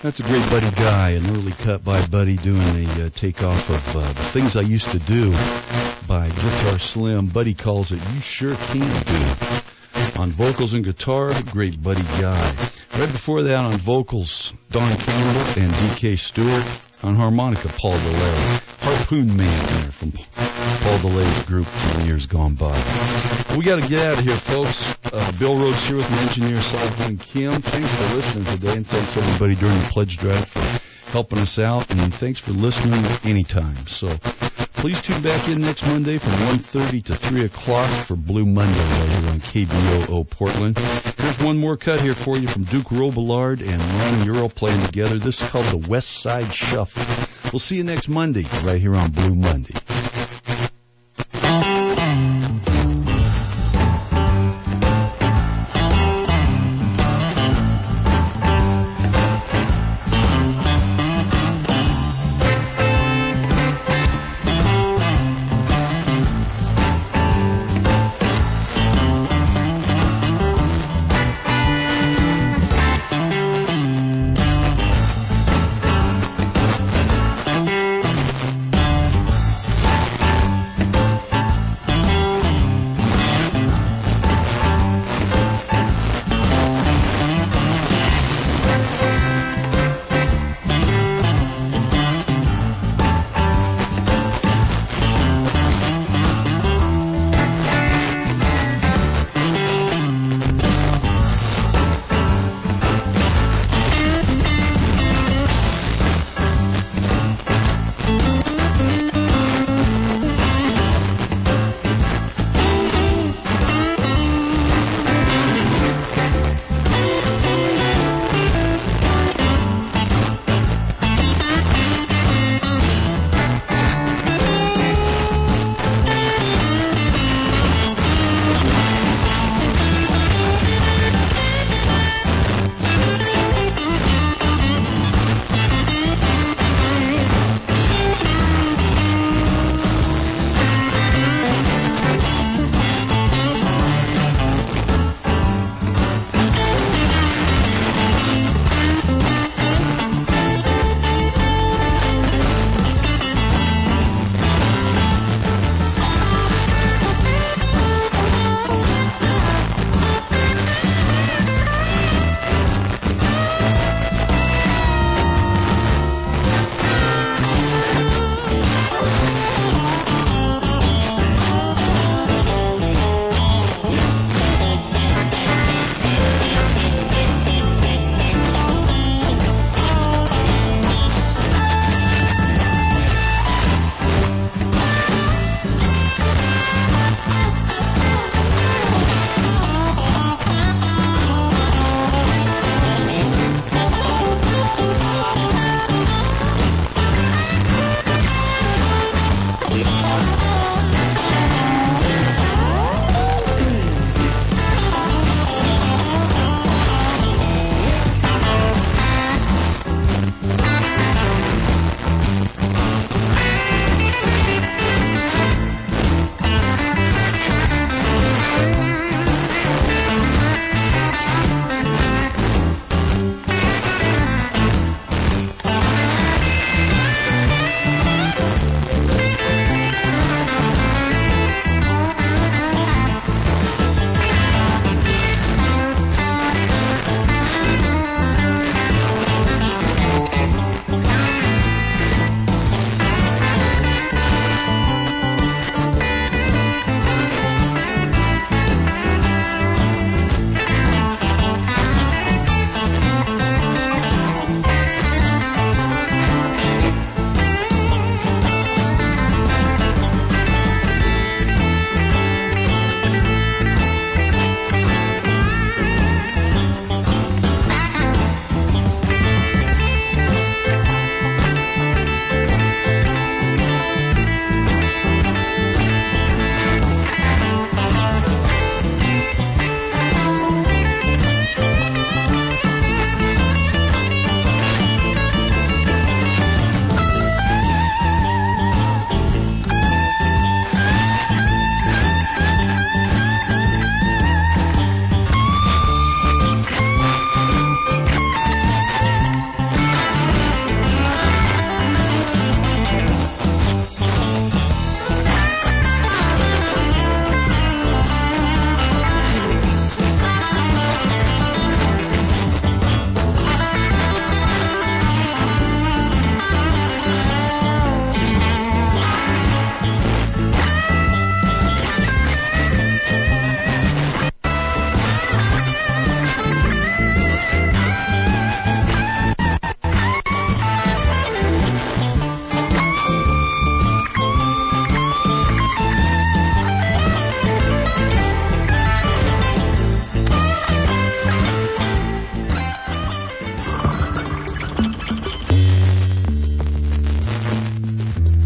That's a great Buddy Guy, an early cut by Buddy doing a takeoff of The Things I Used to Do by Guitar Slim. Buddy calls it You Sure Can Do. On vocals and guitar, great Buddy Guy. Right before that on vocals, Don Campbell and D.K. Stewart. On harmonica, Paul DeLay. Harpoon Man there from Paul DeLay's group from years gone by. We got to get out of here, folks. Bill Rhodes here with my engineer, Cy Kim. Thanks for listening today, and thanks everybody during the pledge drive for helping us out, and thanks for listening anytime. So please tune back in next Monday from 1:30 to 3 o'clock for Blue Monday right here on KBOO Portland. Here's one more cut here for you from Duke Robillard and Ron Euro playing together. This is called the West Side Shuffle. We'll see you next Monday right here on Blue Monday.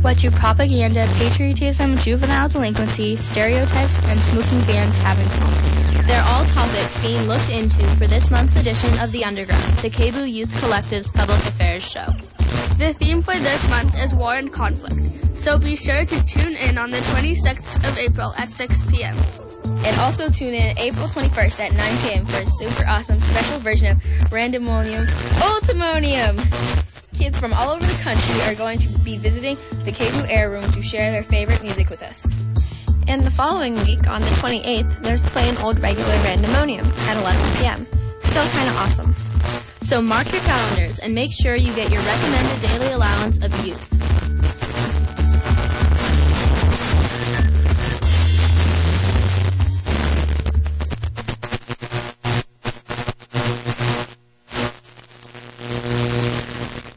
What do propaganda, patriotism, juvenile delinquency, stereotypes, and smoking bans have in common? They're all topics being looked into for this month's edition of The Underground, the KBOO Youth Collective's public affairs show. The theme for this month is war and conflict, so be sure to tune in on the 26th of April at 6 p.m. And also tune in April 21st at 9 p.m. for a super awesome special version of Randomonium Ultimonium. Kids from all over the country are going to be visiting the KBOO Air Room to share their favorite music with us. And the following week, on the 28th, there's plain old regular Randomonium at 11 p.m. Still kind of awesome. So mark your calendars and make sure you get your recommended daily allowance of youth.